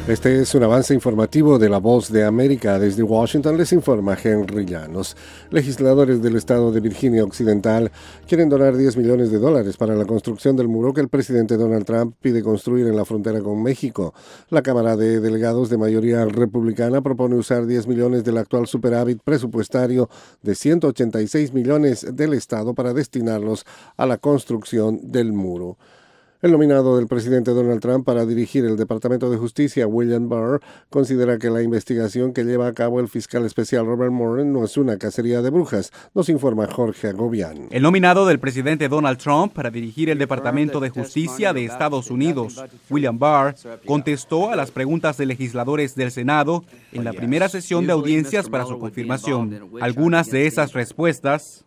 Este es un avance informativo de La Voz de América. Desde Washington les informa Henry Llanos. Legisladores del estado de Virginia Occidental quieren donar $10 millones para la construcción del muro que el presidente Donald Trump pide construir en la frontera con México. La Cámara de Delegados de mayoría republicana propone usar 10 millones del actual superávit presupuestario de 186 millones del estado para destinarlos a la construcción del muro. El nominado del presidente Donald Trump para dirigir el Departamento de Justicia, William Barr, considera que la investigación que lleva a cabo el fiscal especial Robert Mueller no es una cacería de brujas, nos informa Jorge Agobián. El nominado del presidente Donald Trump para dirigir el Departamento de Justicia de Estados Unidos, William Barr, contestó a las preguntas de legisladores del Senado en la primera sesión de audiencias para su confirmación. Algunas de esas respuestas: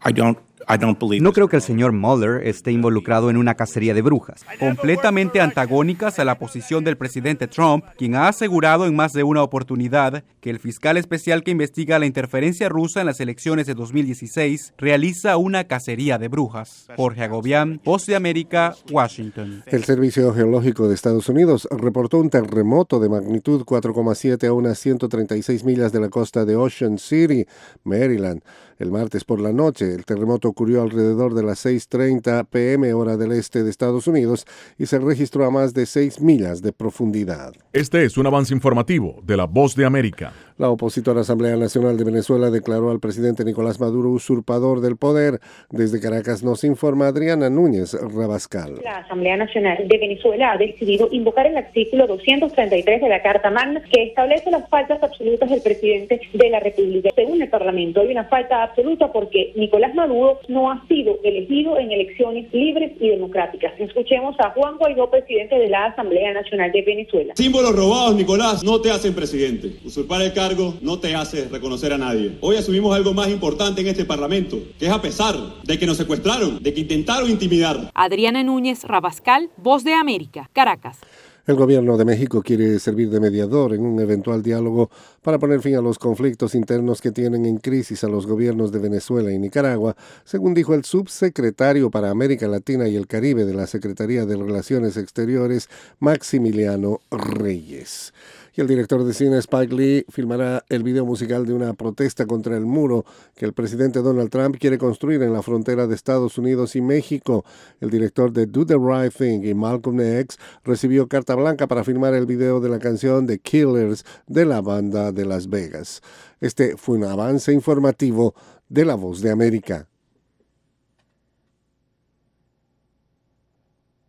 no creo que el señor Mueller esté involucrado en una cacería de brujas. Completamente antagónicas a la posición del presidente Trump, quien ha asegurado en más de una oportunidad que el fiscal especial que investiga la interferencia rusa en las elecciones de 2016 realiza una cacería de brujas. Jorge Agobián, Voz de América, Washington. El Servicio Geológico de Estados Unidos reportó un terremoto de magnitud 4,7 a unas 136 millas de la costa de Ocean City, Maryland. El martes por la noche, el terremoto ocurrió alrededor de las 6:30 p.m. hora del este de Estados Unidos y se registró a más de 6 millas de profundidad. Este es un avance informativo de La Voz de América. La opositora Asamblea Nacional de Venezuela declaró al presidente Nicolás Maduro usurpador del poder. Desde Caracas nos informa Adriana Núñez Rabascal. La Asamblea Nacional de Venezuela ha decidido invocar el artículo 233 de la Carta Magna, que establece las faltas absolutas del presidente de la República. Según el Parlamento, hay una falta absoluta porque Nicolás Maduro no ha sido elegido en elecciones libres y democráticas. Escuchemos a Juan Guaidó, presidente de la Asamblea Nacional de Venezuela. Símbolos robados, Nicolás, no te hacen presidente. Usurpar el cargo no te hace reconocer a nadie. Hoy asumimos algo más importante en este Parlamento, que es a pesar de que nos secuestraron, de que intentaron intimidar. Adriana Núñez Rabascal, Voz de América, Caracas. El gobierno de México quiere servir de mediador en un eventual diálogo para poner fin a los conflictos internos que tienen en crisis a los gobiernos de Venezuela y Nicaragua, según dijo el subsecretario para América Latina y el Caribe de la Secretaría de Relaciones Exteriores, Maximiliano Reyes. Y el director de cine Spike Lee filmará el video musical de una protesta contra el muro que el presidente Donald Trump quiere construir en la frontera de Estados Unidos y México. El director de Do the Right Thing y Malcolm X recibió carta blanca para filmar el video de la canción The Killers de la banda de Las Vegas. Este fue un avance informativo de La Voz de América.